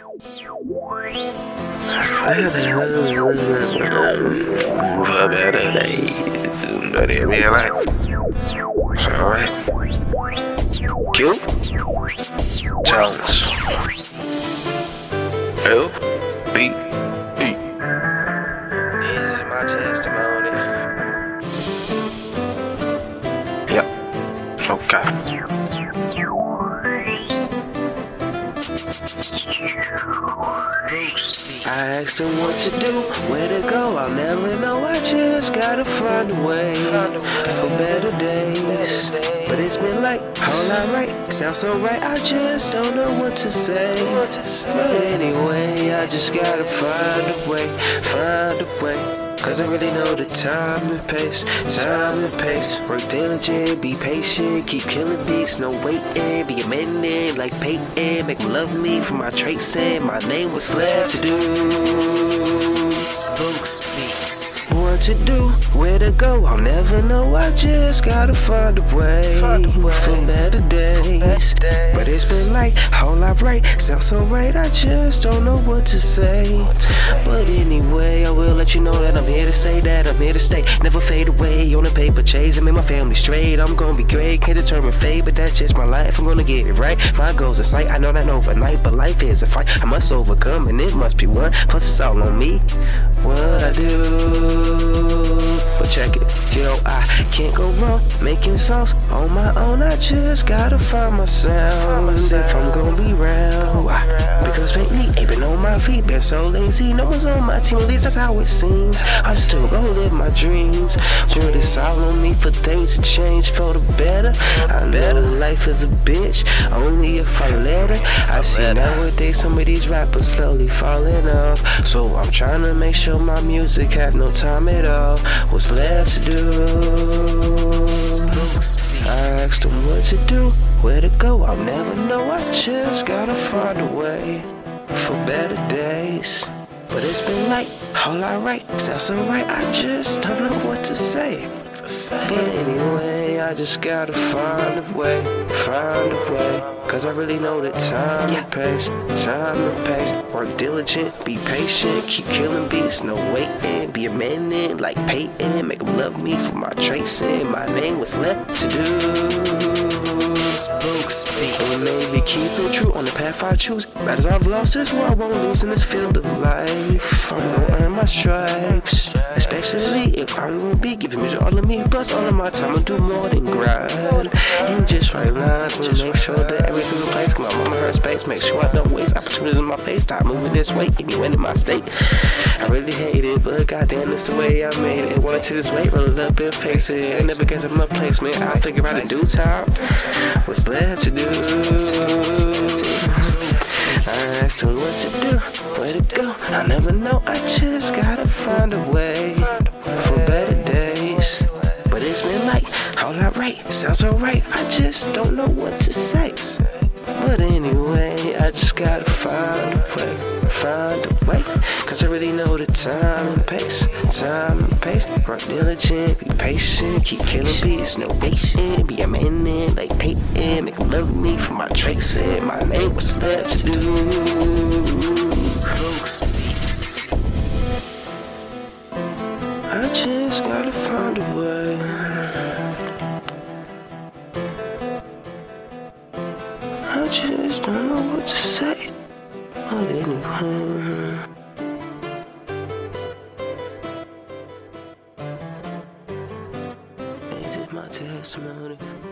For better days, but it be like, it's alright. Q Jones L B E. This is my testimony. Yep. Okay. I asked him what to do, where to go, I'll never know. I just gotta find a way for better days. But it's been like all I write sounds so right, I just don't know what to say. But anyway, I just gotta find a way, cause I really know the time and pace. Work diligent, be patient, keep killing beats, no waiting. Be amending like Peyton, make them love me for my traits and my name was left to do. What to do, where to go, I'll never know. I just gotta find a way for better days. But it's been like all I write sounds so right, I just don't know what to say. But anyway, I will let you know that I'm here to say that I'm here to stay, never fade away on the paper chase and make my family straight. I'm gonna be great, can't determine fate, but that's just my life. I'm gonna get it right. My goals in sight, I know that overnight, but life is a fight I must overcome, and it must be one. Plus it's all on me, what I do. But check it, yo, I can't go wrong making songs on my own. I just gotta find my sound if I'm gonna be round. Why? Because lately ain't been on my feet, been so lazy. No one's on my team, at least that's how it seems. I'm still gonna live my dreams, but it's all on me for things to change for the better. I know life is a bitch, only if I let her. I see nowadays some of these rappers slowly falling off, so I'm trying to make sure my music have no time at all. What's left to do? I asked him what to do, where to go, I'll never know. I just gotta find a way for better days. But it's been like all I write sounds so right, I just don't know what to say. But anyway, I just gotta find a way, cause I really know that time and pace. Work diligent, be patient, keep killing beats, no waiting. Be amending like Peyton, make them love me for my traits and my name was left to do. But maybe keep it true on the path I choose. Battles I've lost is where I won't lose in this field of life. I'm gonna earn my stripes, especially if I'm gonna be giving music all of me. Plus all of my time I'll do more than grind and just write lines. Wanna make sure that everything's in place, cause my mama her space. Make sure I don't waste opportunities in my face. Stop moving this way, anywhere in my state. I really hate it, but goddamn, it's the way I made it. Wanna take this weight, roll it up and face it. Ain't never guess my placement, I'll figure out in due time what's left to do. I asked him what to do, where to go, I never know. I just gotta find a way for better days. But it's been like all I write sounds alright, I just don't know what to say. But anyway, I just gotta find a way, cause I really know the time and pace. Work diligent, be patient, keep killing beats, no waiting. Be amending like Peyton, make them love me for my traits and my name was left to do. I just gotta find a way. I just don't know what to say. But anyway, this is my testimony.